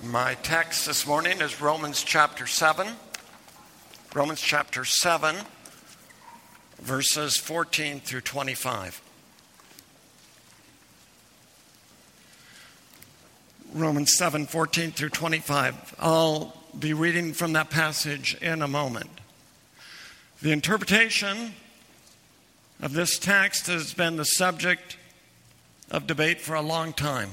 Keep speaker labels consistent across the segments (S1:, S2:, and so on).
S1: My text this morning is Romans chapter 7. Romans chapter 7, verses 14 through 25. Romans 7, 14 through 25. I'll be reading from that passage in a moment. The interpretation of this text has been the subject of debate for a long time.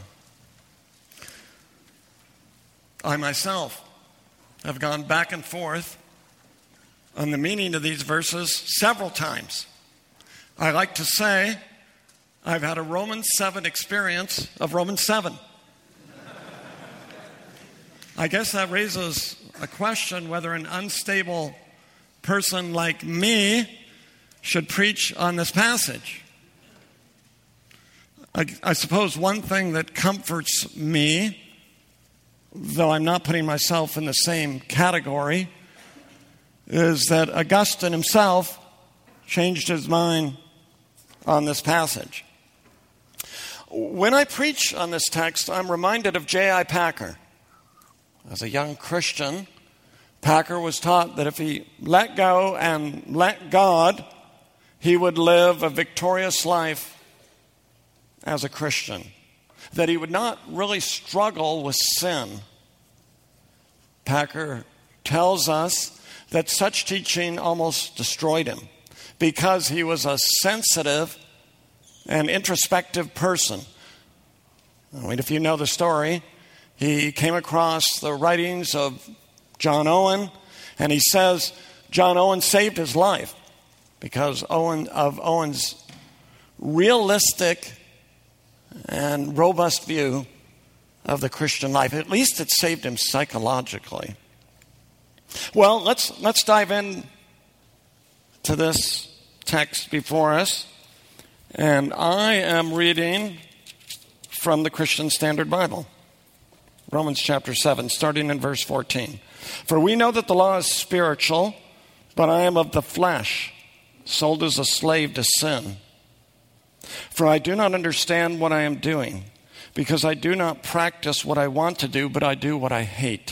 S1: I myself have gone back and forth on the meaning of these verses several times. I like to say I've had a Romans 7 experience of Romans 7. I guess that raises a question whether an unstable person like me should preach on this passage. I suppose one thing that comforts me, though I'm not putting myself in the same category, is that Augustine himself changed his mind on this passage. When I preach on this text, I'm reminded of J.I. Packer. As a young Christian, Packer was taught that if he let go and let God, he would live a victorious life as a Christian, that he would not really struggle with sin. Packer tells us that such teaching almost destroyed him because he was a sensitive and introspective person. I mean, if you know the story, he came across the writings of John Owen, and he says John Owen saved his life because of Owen's realistic and robust view of the Christian life. At least it saved him psychologically. Well, let's dive in to this text before us. And I am reading from the Christian Standard Bible. Romans chapter 7, starting in verse 14. For we know that the law is spiritual, but I am of the flesh, sold as a slave to sin. For I do not understand what I am doing, because I do not practice what I want to do, but I do what I hate.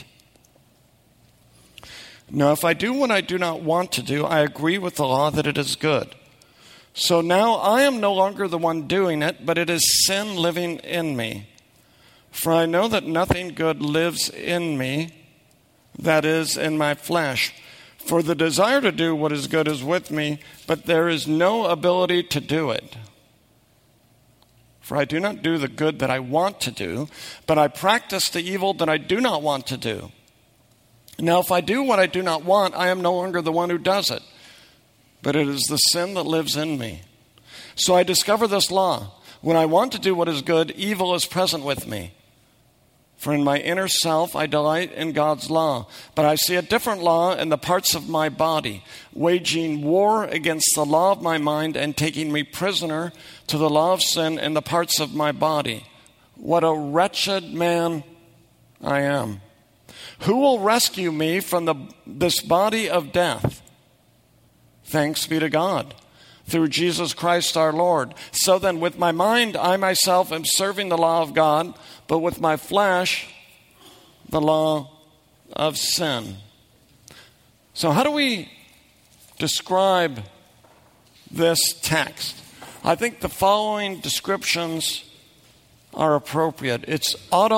S1: Now, if I do what I do not want to do, I agree with the law that it is good. So now I am no longer the one doing it, but it is sin living in me. For I know that nothing good lives in me, that is, in my flesh. For the desire to do what is good is with me, but there is no ability to do it. For I do not do the good that I want to do, but I practice the evil that I do not want to do. Now, if I do what I do not want, I am no longer the one who does it, but it is the sin that lives in me. So I discover this law. When I want to do what is good, evil is present with me. For in my inner self I delight in God's law, but I see a different law in the parts of my body, waging war against the law of my mind and taking me prisoner to the law of sin in the parts of my body. What a wretched man I am. Who will rescue me from this body of death? Thanks be to God, through Jesus Christ our Lord. So then, with my mind, I myself am serving the law of God, but with my flesh, the law of sin. So how do we describe this text? I think the following descriptions are appropriate. It's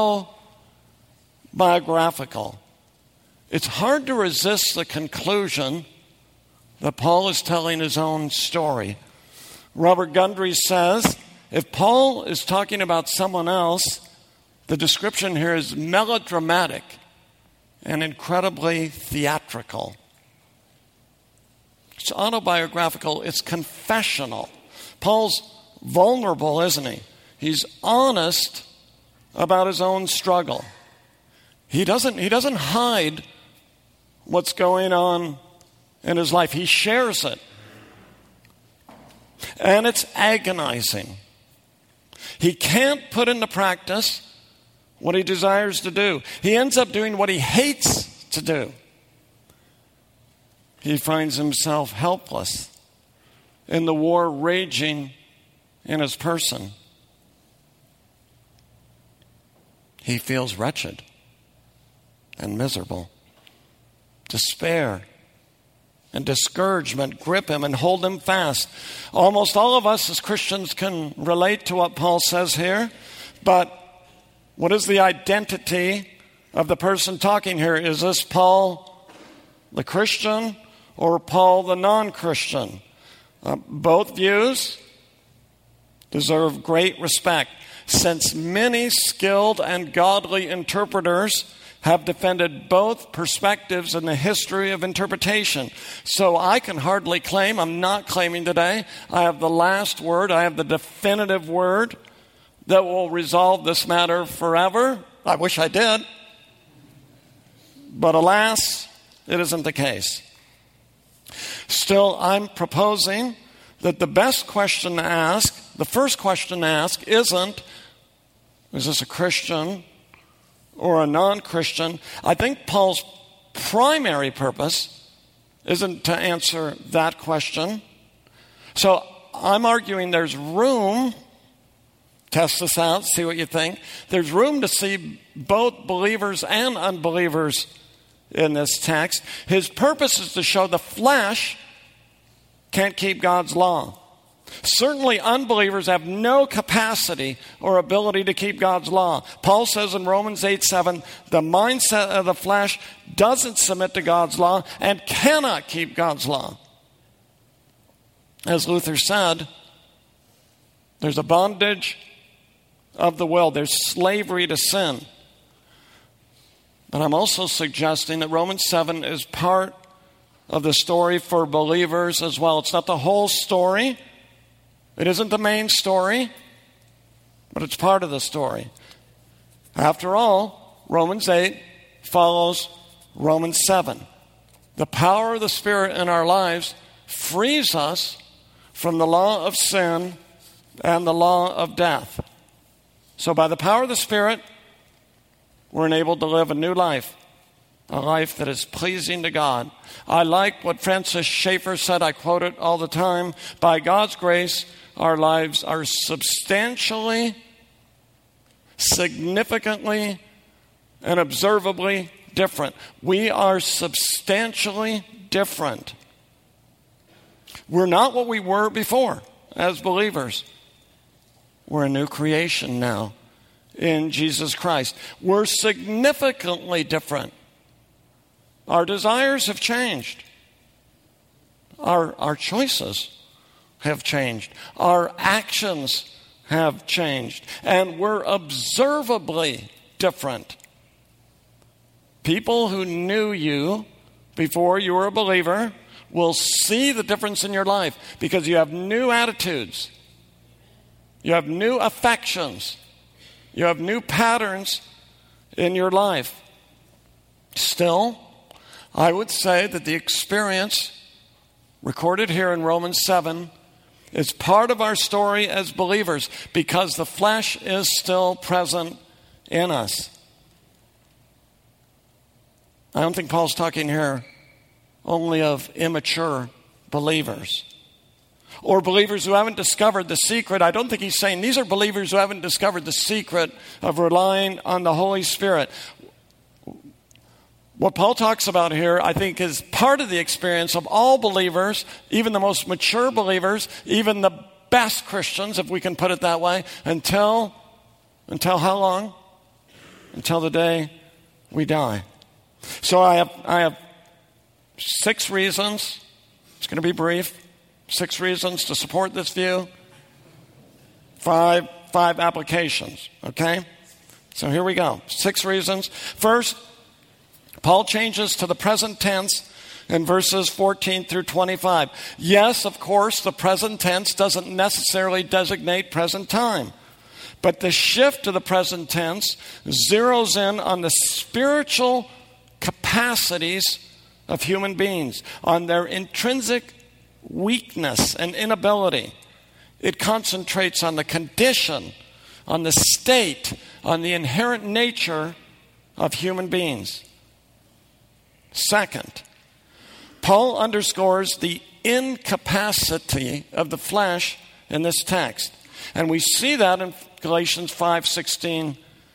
S1: autobiographical. It's hard to resist the conclusion that Paul is telling his own story. Robert Gundry says, if Paul is talking about someone else, the description here is melodramatic and incredibly theatrical. It's autobiographical. It's confessional. Paul's vulnerable, isn't he? He's honest about his own struggle. He doesn't hide what's going on in his life. He shares it. And it's agonizing. He can't put into practice what he desires to do. He ends up doing what he hates to do. He finds himself helpless in the war raging in his person. He feels wretched. and miserable. Despair and discouragement grip him and hold him fast. Almost all of us as Christians can relate to what Paul says here, but what is the identity of the person talking here? Is this Paul the Christian or Paul the non-Christian? Both views deserve great respect, since many skilled and godly interpreters have defended both perspectives in the history of interpretation. So I can hardly claim, I'm not claiming today, I have the last word, I have the definitive word that will resolve this matter forever. I wish I did. But alas, it isn't the case. Still, I'm proposing that the best question to ask, the first question to ask isn't, is this a Christian or a non-Christian? I think Paul's primary purpose isn't to answer that question. So I'm arguing there's room, test this out, see what you think. There's room to see both believers and unbelievers in this text. His purpose is to show the flesh can't keep God's law. Certainly unbelievers have no capacity or ability to keep God's law. Paul says in Romans 8:7, the mindset of the flesh doesn't submit to God's law and cannot keep God's law. As Luther said, there's a bondage of the will. There's slavery to sin. But I'm also suggesting that Romans 7 is part of the story for believers as well. It's not the whole story. It isn't the main story, but it's part of the story. After all, Romans 8 follows Romans 7. The power of the Spirit in our lives frees us from the law of sin and the law of death. So by the power of the Spirit, we're enabled to live a new life, a life that is pleasing to God. I like what Francis Schaeffer said. I quote it all the time. By God's grace, our lives are substantially, significantly, and observably different. We are substantially different. We're not what we were before as believers. We're a new creation now in Jesus Christ. We're significantly different. Our desires have changed. Our choices have changed. Our actions have changed. And we're observably different. People who knew you before you were a believer will see the difference in your life because you have new attitudes. You have new affections. You have new patterns in your life. Still, I would say that the experience recorded here in Romans 7 is part of our story as believers because the flesh is still present in us. I don't think Paul's talking here only of immature believers or believers who haven't discovered the secret. I don't think he's saying these are believers who haven't discovered the secret of relying on the Holy Spirit. What Paul talks about here, I think, is part of the experience of all believers, even the most mature believers, even the best Christians, if we can put it that way, until how long? Until the day we die. So I have 6 reasons. It's going to be brief. 6 reasons to support this view. 5 applications. Okay? So here we go. 6 reasons. First, Paul changes to the present tense in verses 14 through 25. Yes, of course, the present tense doesn't necessarily designate present time. But the shift to the present tense zeroes in on the spiritual capacities of human beings, on their intrinsic weakness and inability. It concentrates on the condition, on the state, on the inherent nature of human beings. Second, Paul underscores the incapacity of the flesh in this text. And we see that in Galatians 5:16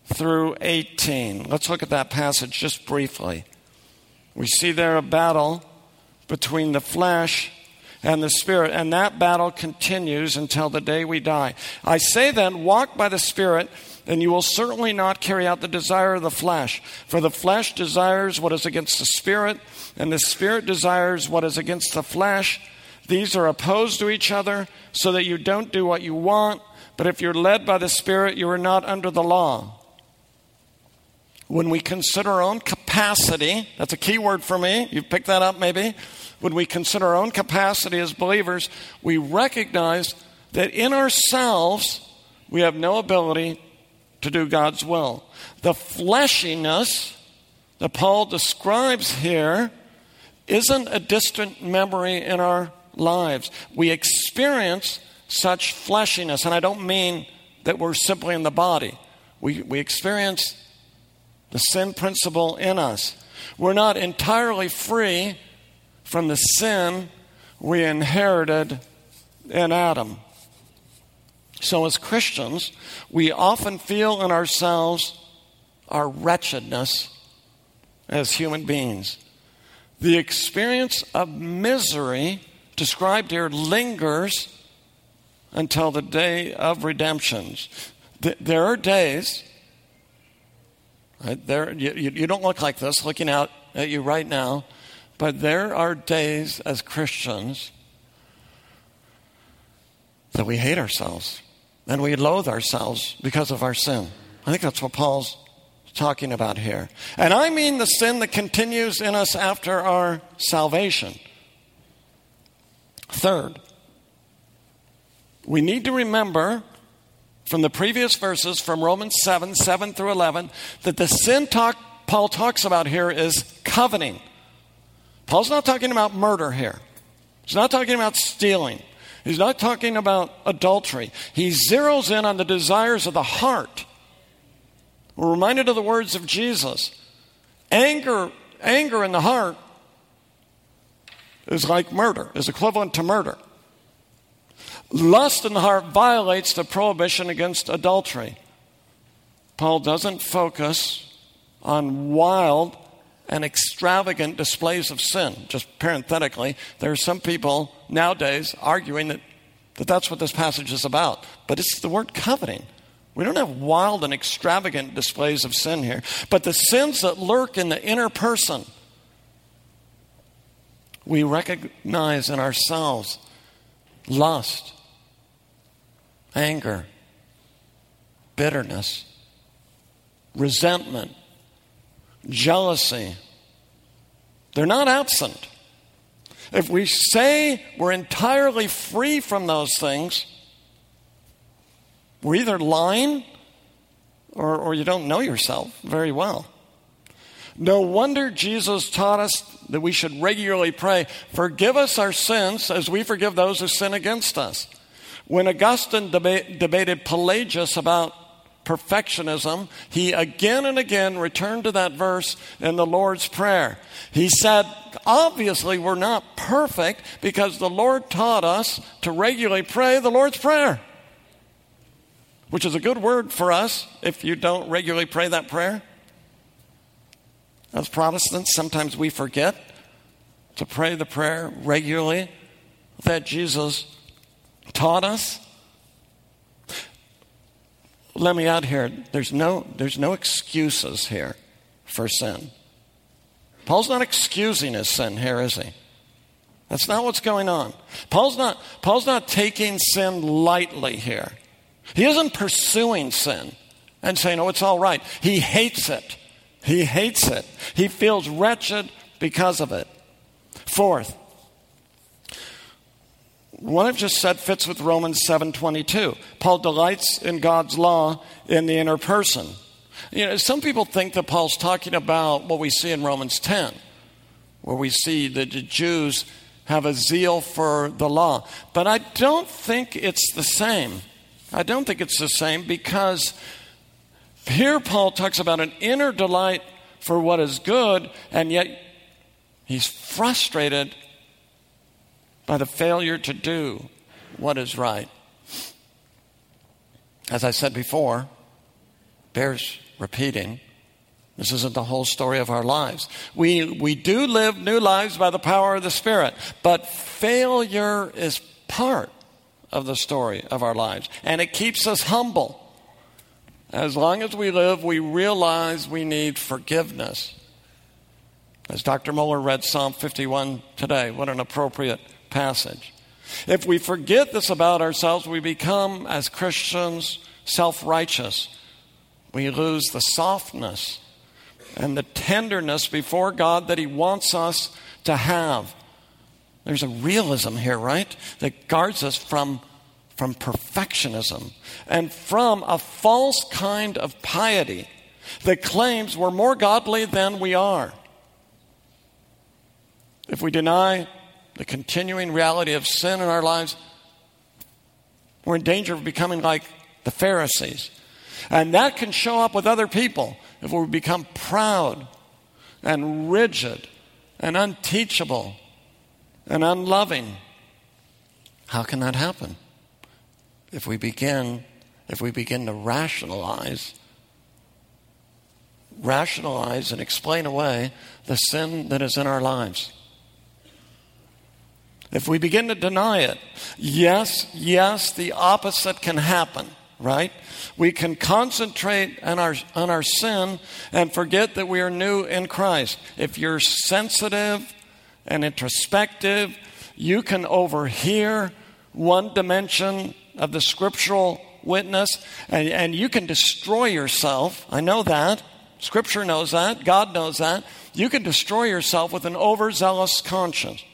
S1: through 18. Let's look at that passage just briefly. We see there a battle between the flesh and the Spirit, and that battle continues until the day we die. I say then, walk by the Spirit, and you will certainly not carry out the desire of the flesh. For the flesh desires what is against the Spirit, and the Spirit desires what is against the flesh. These are opposed to each other, so that you don't do what you want. But if you're led by the Spirit, you are not under the law. When we consider our own capacity, that's a key word for me. You've picked that up maybe. When we consider our own capacity as believers, we recognize that in ourselves, we have no ability to do God's will. The fleshiness that Paul describes here isn't a distant memory in our lives. We experience such fleshiness, and I don't mean that we're simply in the body. We experience the sin principle in us. We're not entirely free from the sin we inherited in Adam. So as Christians, we often feel in ourselves our wretchedness as human beings. The experience of misery described here lingers until the day of redemption. There are days, right, you don't look like this looking out at you right now, but there are days as Christians that we hate ourselves and we loathe ourselves because of our sin. I think that's what Paul's talking about here. And I mean the sin that continues in us after our salvation. Third, we need to remember from the previous verses, from Romans 7 through 11, that the sin Paul talks about here is coveting. Paul's not talking about murder here. He's not talking about stealing. He's not talking about adultery. He zeroes in on the desires of the heart. We're reminded of the words of Jesus. Anger in the heart is like murder, is equivalent to murder. Lust in the heart violates the prohibition against adultery. Paul doesn't focus on wild and extravagant displays of sin. Just parenthetically, there are some people nowadays arguing that that's what this passage is about. But it's the word coveting. We don't have wild and extravagant displays of sin here. But the sins that lurk in the inner person, we recognize in ourselves: lust, anger, bitterness, resentment, jealousy. They're not absent. If we say we're entirely free from those things, we're either lying or you don't know yourself very well. No wonder Jesus taught us that we should regularly pray, "Forgive us our sins as we forgive those who sin against us." When Augustine debated Pelagius about perfectionism, he again and again returned to that verse in the Lord's Prayer. He said, obviously we're not perfect because the Lord taught us to regularly pray the Lord's Prayer, which is a good word for us if you don't regularly pray that prayer. As Protestants, sometimes we forget to pray the prayer regularly that Jesus taught us. Let me add here, there's no excuses here for sin. Paul's not excusing his sin here, is he? That's not what's going on. Paul's not taking sin lightly here. He isn't pursuing sin and saying, "Oh, it's all right." He hates it. He hates it. He feels wretched because of it. Fourth, what I've just said fits with Romans 7:22. Paul delights in God's law in the inner person. You know, some people think that Paul's talking about what we see in Romans 10, where we see that the Jews have a zeal for the law. But I don't think it's the same. I don't think it's the same because here Paul talks about an inner delight for what is good, and yet he's frustrated by the failure to do what is right. As I said before, bears repeating. This isn't the whole story of our lives. We do live new lives by the power of the Spirit, but failure is part of the story of our lives, and it keeps us humble. As long as we live, we realize we need forgiveness. As Dr. Muller read Psalm 51 today, what an appropriate passage. If we forget this about ourselves, we become, as Christians, self-righteous. We lose the softness and the tenderness before God that He wants us to have. There's a realism here, right, that guards us from perfectionism and from a false kind of piety that claims we're more godly than we are. If we deny the continuing reality of sin in our lives, we're in danger of becoming like the Pharisees. And that can show up with other people if we become proud and rigid and unteachable and unloving. How can that happen? If we begin to rationalize and explain away the sin that is in our lives. If we begin to deny it, yes, the opposite can happen, right? We can concentrate on our sin and forget that we are new in Christ. If you're sensitive and introspective, you can overhear one dimension of the scriptural witness, and you can destroy yourself. I know that. Scripture knows that. God knows that. You can destroy yourself with an overzealous conscience.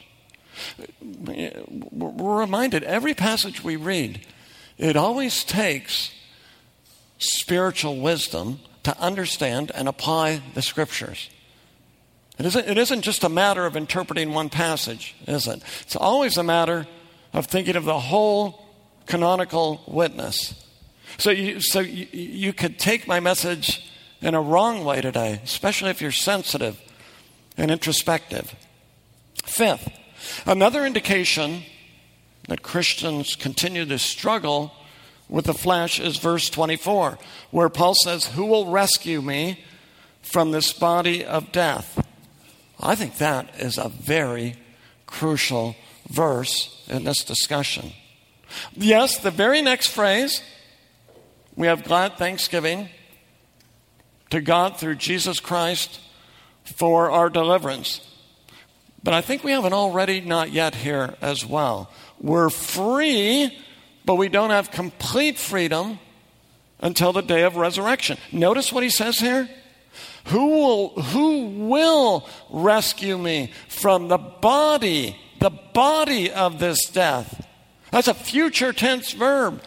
S1: We're reminded, every passage we read, it always takes spiritual wisdom to understand and apply the Scriptures. It isn't just a matter of interpreting one passage, is it? It's always a matter of thinking of the whole canonical witness. So you could take my message in a wrong way today, especially if you're sensitive and introspective. Fifth, another indication that Christians continue to struggle with the flesh is verse 24, where Paul says, "Who will rescue me from this body of death?" I think that is a very crucial verse in this discussion. Yes, the very next phrase, we have glad thanksgiving to God through Jesus Christ for our deliverance. But I think we have an already not yet here as well. We're free, but we don't have complete freedom until the day of resurrection. Notice what he says here. Who will rescue me from the body of this death? That's a future tense verb.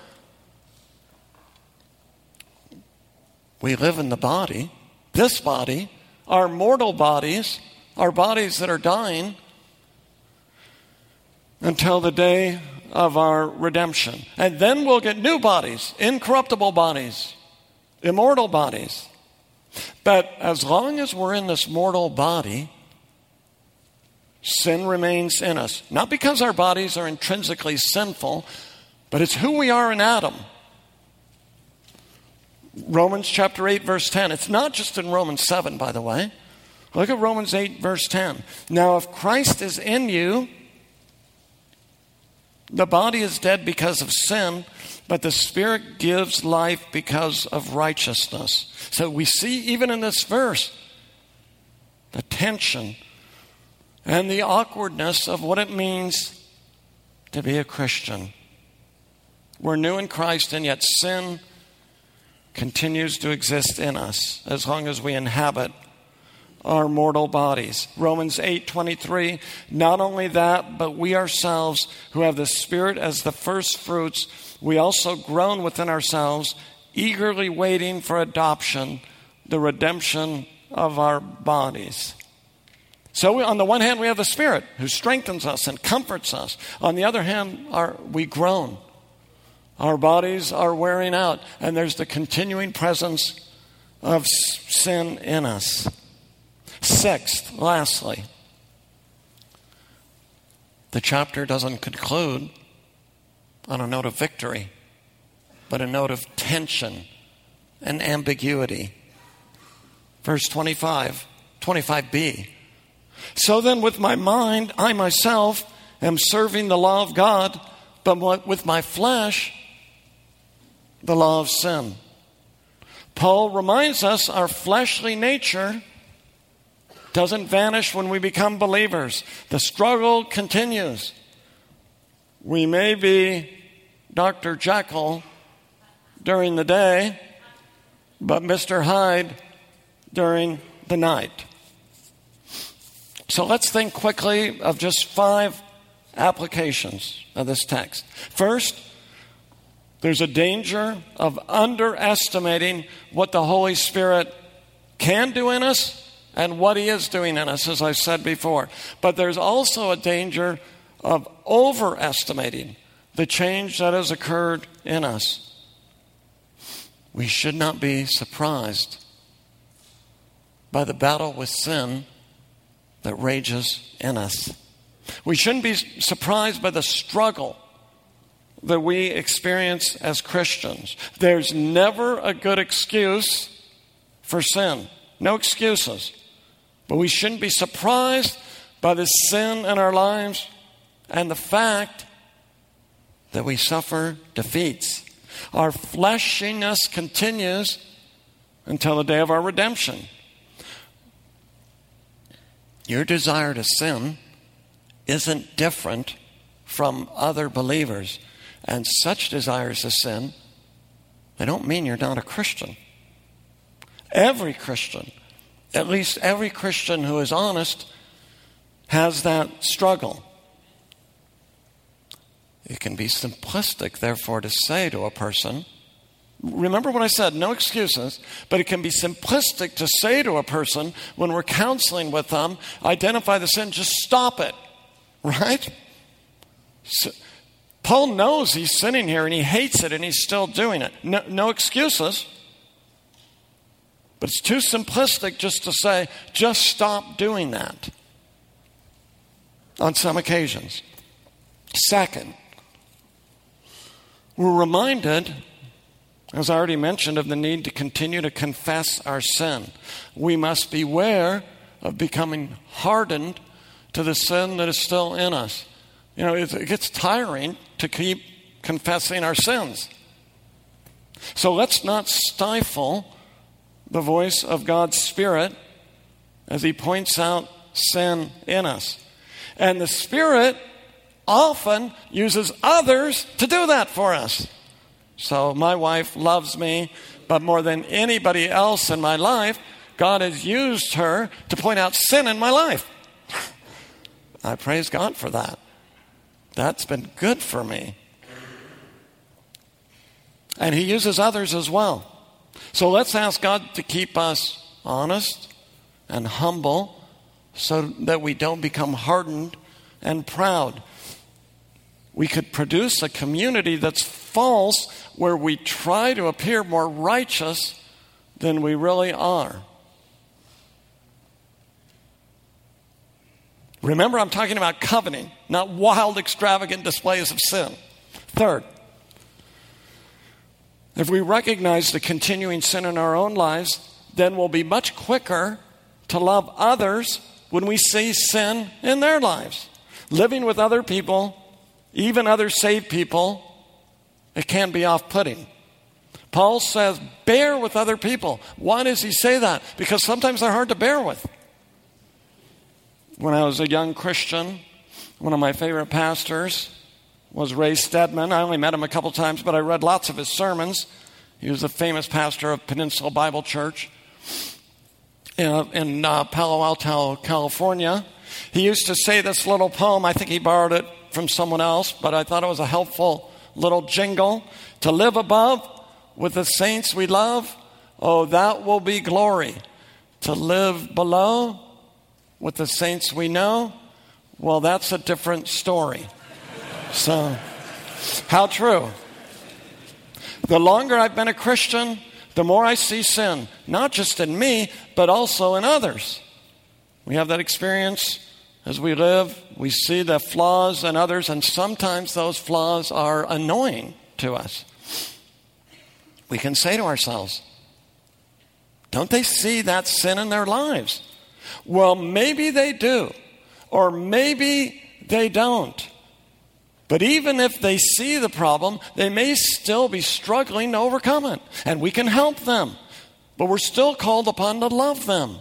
S1: We live in the body, this body, our mortal bodies, our bodies that are dying, until the day of our redemption. And then we'll get new bodies, incorruptible bodies, immortal bodies. But as long as we're in this mortal body, sin remains in us. Not because our bodies are intrinsically sinful, but it's who we are in Adam. Romans chapter 8, verse 10. It's not just in Romans 7, by the way. Look at Romans 8, verse 10. Now, if Christ is in you, the body is dead because of sin, but the Spirit gives life because of righteousness. So we see even in this verse the tension and the awkwardness of what it means to be a Christian. We're new in Christ, and yet sin continues to exist in us as long as we inhabit our mortal bodies. Romans 8:23, not only that, but we ourselves who have the Spirit as the first fruits, we also groan within ourselves, eagerly waiting for adoption, the redemption of our bodies. So on the one hand, we have the Spirit who strengthens us and comforts us. On the other hand, we groan. Our bodies are wearing out, and there's the continuing presence of sin in us. Sixth, lastly, the chapter doesn't conclude on a note of victory, but a note of tension and ambiguity. Verse 25b. So then with my mind, I myself am serving the law of God, but with my flesh, the law of sin. Paul reminds us our fleshly nature doesn't vanish when we become believers. The struggle continues. We may be Dr. Jekyll during the day, but Mr. Hyde during the night. So let's think quickly of just 5 applications of this text. First, there's a danger of underestimating what the Holy Spirit can do in us and what He is doing in us, as I said before. But there's also a danger of overestimating the change that has occurred in us. We should not be surprised by the battle with sin that rages in us. We shouldn't be surprised by the struggle that we experience as Christians. There's never a good excuse for sin. No excuses. But we shouldn't be surprised by the sin in our lives and the fact that we suffer defeats. Our fleshiness continues until the day of our redemption. Your desire to sin isn't different from other believers. And such desires to sin, they don't mean you're not a Christian. Every Christian, at least every Christian who is honest, has that struggle. It can be simplistic, therefore, to say to a person, remember what I said, no excuses, but it can be simplistic to say to a person when we're counseling with them, identify the sin, just stop it, right? So, Paul knows he's sinning here and he hates it and he's still doing it. No excuses. But it's too simplistic just to say, just stop doing that on some occasions. Second, we're reminded, as I already mentioned, of the need to continue to confess our sin. We must beware of becoming hardened to the sin that is still in us. You know, it gets tiring to keep confessing our sins. So let's not stifle the voice of God's Spirit as He points out sin in us. And the Spirit often uses others to do that for us. So my wife loves me, but more than anybody else in my life, God has used her to point out sin in my life. I praise God for that. That's been good for me. And He uses others as well. So let's ask God to keep us honest and humble so that we don't become hardened and proud. We could produce a community that's false where we try to appear more righteous than we really are. Remember, I'm talking about coveting, not wild, extravagant displays of sin. Third, if we recognize the continuing sin in our own lives, then we'll be much quicker to love others when we see sin in their lives. Living with other people, even other saved people, it can be off-putting. Paul says, bear with other people. Why does he say that? Because sometimes they're hard to bear with. When I was a young Christian, one of my favorite pastors was Ray Stedman. I only met him a couple times, but I read lots of his sermons. He was a famous pastor of Peninsula Bible Church in Palo Alto, California. He used to say this little poem. I think he borrowed it from someone else, but I thought it was a helpful little jingle. To live above with the saints we love, oh, that will be glory. To live below with the saints we know, well, that's a different story. So, how true. The longer I've been a Christian, the more I see sin, not just in me, but also in others. We have that experience as we live. We see the flaws in others, and sometimes those flaws are annoying to us. We can say to ourselves, Don't they see that sin in their lives? Well, maybe they do, or maybe they don't. But even if they see the problem, they may still be struggling to overcome it. And we can help them, but we're still called upon to love them.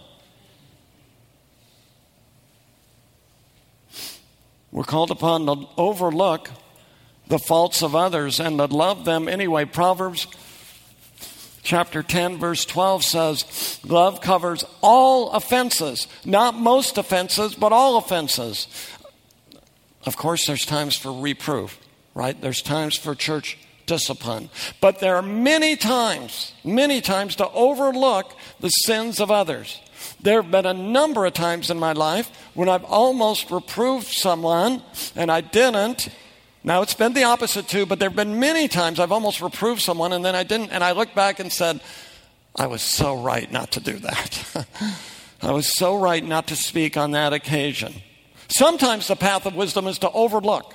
S1: We're called upon to overlook the faults of others and to love them anyway. Proverbs chapter 10, verse 12 says, love covers all offenses. Not most offenses, but all offenses. Of course, there's times for reproof, right? There's times for church discipline. But there are many times to overlook the sins of others. There have been a number of times in my life when I've almost reproved someone and I didn't. Now, it's been the opposite too, but there have been many times I've almost reproved someone and then I didn't. And I look back and said, I was so right not to do that. I was so right not to speak on that occasion. Sometimes the path of wisdom is to overlook.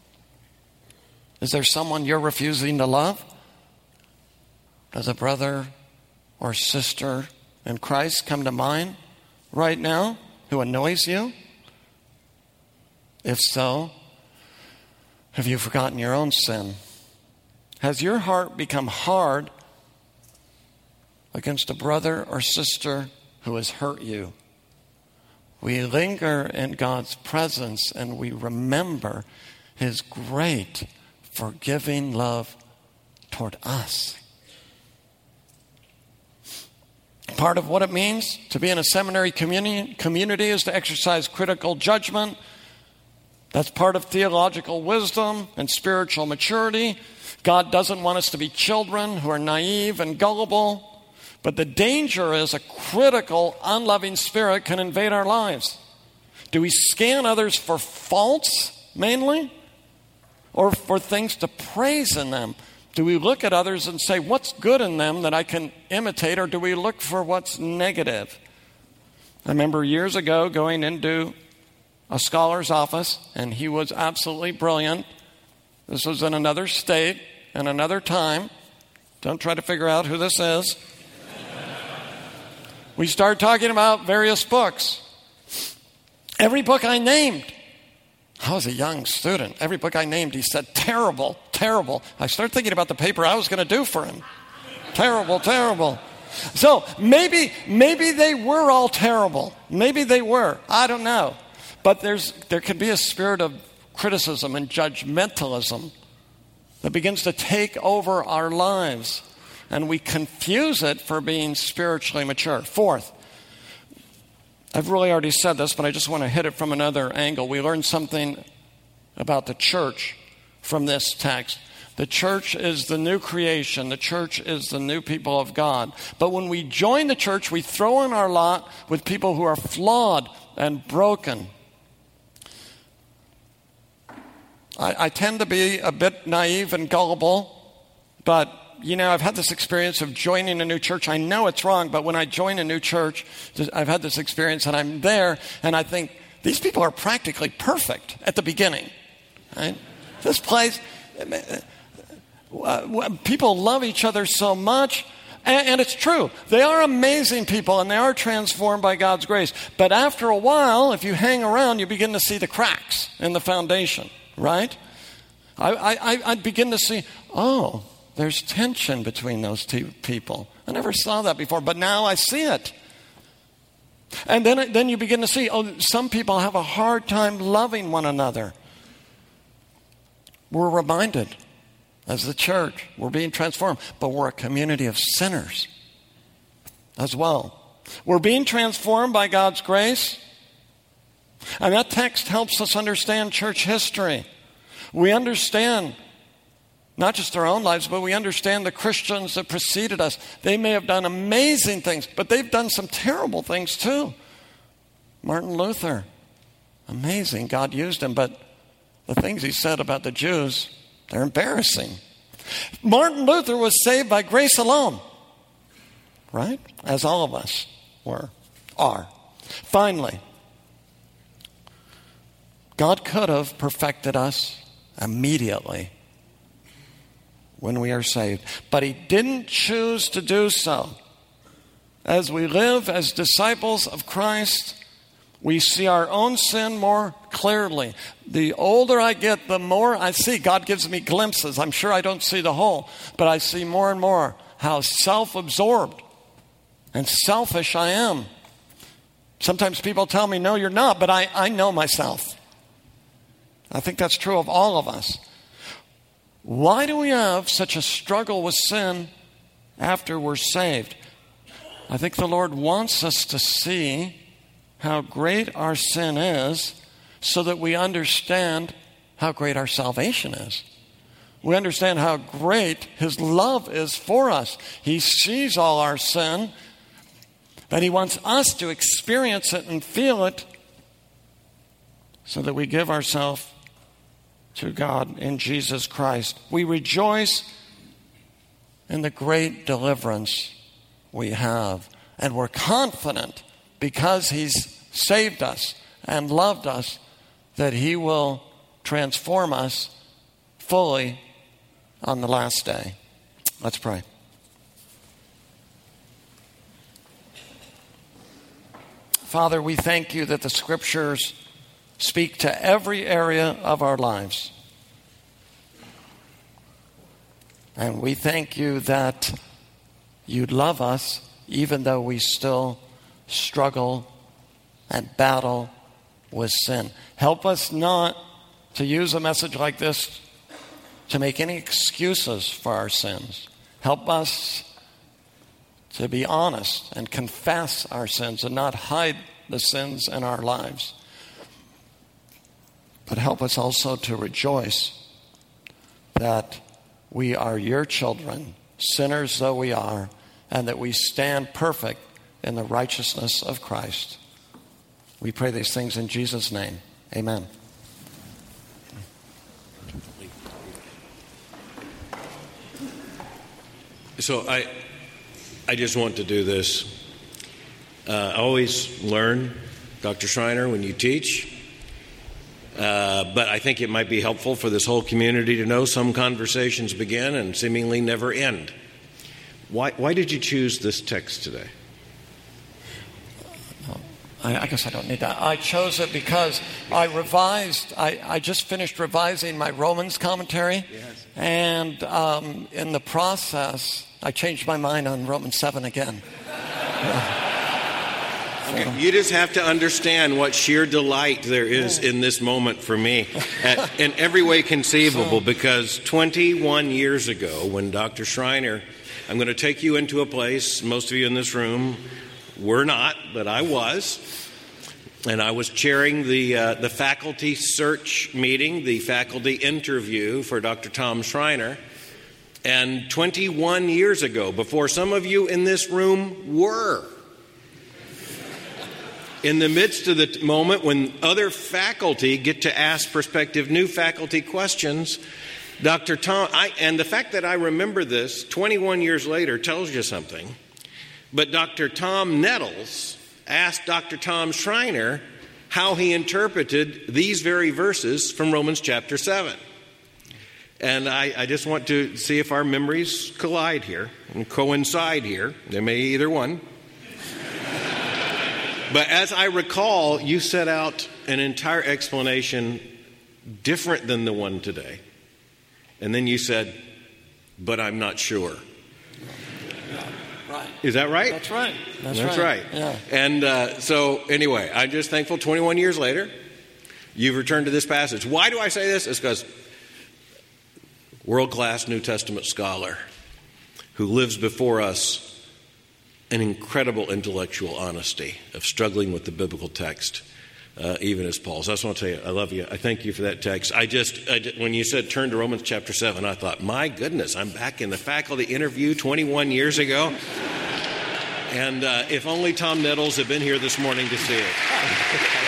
S1: Is there someone you're refusing to love? Does a brother or sister in Christ come to mind right now who annoys you? If so, have you forgotten your own sin? Has your heart become hard against a brother or sister who has hurt you? We linger in God's presence and we remember His great forgiving love toward us. Part of what it means to be in a seminary community is to exercise critical judgment. That's part of theological wisdom and spiritual maturity. God doesn't want us to be children who are naive and gullible. But the danger is a critical, unloving spirit can invade our lives. Do we scan others for faults mainly? Or for things to praise in them? Do we look at others and say, what's good in them that I can imitate? Or do we look for what's negative? I remember years ago going into a scholar's office, and he was absolutely brilliant. This was in another state and another time. Don't try to figure out who this is. We started talking about various books. Every book I named, I was a young student. Every book I named, he said, terrible, terrible. I started thinking about the paper I was going to do for him. Terrible, terrible. So maybe they were all terrible. Maybe they were. I don't know. But there can be a spirit of criticism and judgmentalism that begins to take over our lives. And we confuse it for being spiritually mature. Fourth, I've really already said this, but I just want to hit it from another angle. We learned something about the church from this text. The church is the new creation. The church is the new people of God. But when we join the church, we throw in our lot with people who are flawed and broken. I tend to be a bit naive and gullible, but I've had this experience of joining a new church. I know it's wrong, but when I join a new church, I've had this experience and I'm there and I think, these people are practically perfect at the beginning. Right? This place, people love each other so much. And it's true. They are amazing people and they are transformed by God's grace. But after a while, if you hang around, you begin to see the cracks in the foundation, right? I begin to see, there's tension between those two people. I never saw that before, but now I see it. And then you begin to see, some people have a hard time loving one another. We're reminded, as the church, we're being transformed, but we're a community of sinners as well. We're being transformed by God's grace. And that text helps us understand church history. We understand not just our own lives, but we understand the Christians that preceded us. They may have done amazing things, but they've done some terrible things too. Martin Luther, amazing. God used him, but the things he said about the Jews, they're embarrassing. Martin Luther was saved by grace alone, right? As all of us are. Finally, God could have perfected us immediately when we are saved. But He didn't choose to do so. As we live as disciples of Christ, we see our own sin more clearly. The older I get, the more I see. God gives me glimpses. I'm sure I don't see the whole, but I see more and more how self-absorbed and selfish I am. Sometimes people tell me, no, you're not, but I know myself. I think that's true of all of us. Why do we have such a struggle with sin after we're saved? I think the Lord wants us to see how great our sin is so that we understand how great our salvation is. We understand how great His love is for us. He sees all our sin, but He wants us to experience it and feel it so that we give ourselves to God in Jesus Christ. We rejoice in the great deliverance we have, and we're confident because He's saved us and loved us that He will transform us fully on the last day. Let's pray. Father, we thank You that the Scriptures speak to every area of our lives. And we thank You that You love us even though we still struggle and battle with sin. Help us not to use a message like this to make any excuses for our sins. Help us to be honest and confess our sins and not hide the sins in our lives. But help us also to rejoice that we are Your children, sinners though we are, and that we stand perfect in the righteousness of Christ. We pray these things in Jesus' name. Amen.
S2: So I just want to do this. I always learn, Dr. Schreiner, when you teach. But I think it might be helpful for this whole community to know some conversations begin and seemingly never end. Why did you choose this text today?
S1: I guess I don't need that. I chose it because I just finished revising my Romans commentary.
S2: Yes.
S1: And in the process, I changed my mind on Romans 7 again.
S2: Okay. You just have to understand what sheer delight there is in this moment for me in every way conceivable, because 21 years ago when Dr. Schreiner, I'm going to take you into a place most of you in this room were not, but I was. And I was chairing the faculty search meeting, the faculty interview for Dr. Tom Schreiner. And 21 years ago, before some of you in this room were, in the midst of the moment when other faculty get to ask prospective new faculty questions, Dr. Tom, and the fact that I remember this 21 years later tells you something. But Dr. Tom Nettles asked Dr. Tom Schreiner how he interpreted these very verses from Romans chapter 7. And I just want to see if our memories collide here and coincide here. There may be either one. But as I recall, you set out an entire explanation different than the one today. And then you said, but I'm not sure.
S1: Right.
S2: Is that right?
S1: That's right.
S2: That's right.
S1: Yeah.
S2: And so anyway, I'm just thankful 21 years later, you've returned to this passage. Why do I say this? It's because world-class New Testament scholar who lives before us an incredible intellectual honesty of struggling with the biblical text, even as Paul. So I just want to tell you, I love you. I thank you for that text. I when you said turn to Romans chapter 7, I thought, my goodness, I'm back in the faculty interview 21 years ago. And if only Tom Nettles had been here this morning to see it.